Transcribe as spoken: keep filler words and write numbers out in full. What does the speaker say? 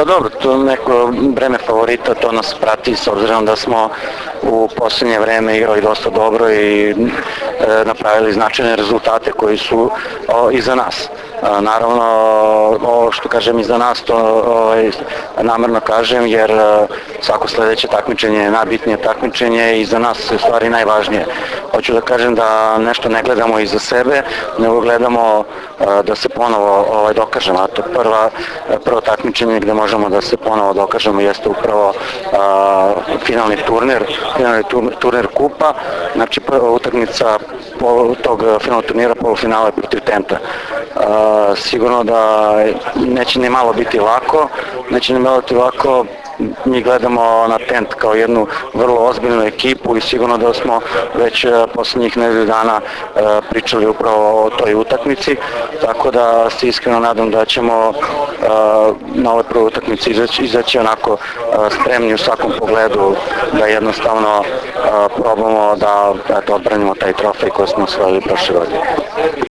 Pa dobro, to neko breme favorita, to nas prati s obzirom da smo u posljednje vreme igrali dosta dobro i e, napravili značajne rezultate koji su o, iza nas. A, naravno, ovo što kažem iza nas, to ovaj, namerno kažem jer a, svako sledeće takmičenje je najbitnije takmičenje i za nas je u stvari najvažnije. Hoću da kažem da nešto ne gledamo iza sebe, nego gledamo a, da se ponovo ovaj, dokažemo, a to prva, prvo takmičenje gde možemo da se ponovo dokažemo jeste upravo a, finalni turnir, finalni turnir kupa, znači prva utakmica tog finalnog turnira, polufinala protiv Tenta. A, sigurno da neće ni malo biti lako, neće ni malo biti lako, mi gledamo na Tent kao jednu vrlo ozbiljnu ekipu i sigurno da smo već poslednjih nedelju dana pričali upravo o toj utakmici, tako da se iskreno nadam da ćemo na ovoj prvoj utakmici izaći, izaći onako spremni u svakom pogledu, da jednostavno probamo da, da odbranimo taj trofej koji smo osvojili prošle godine.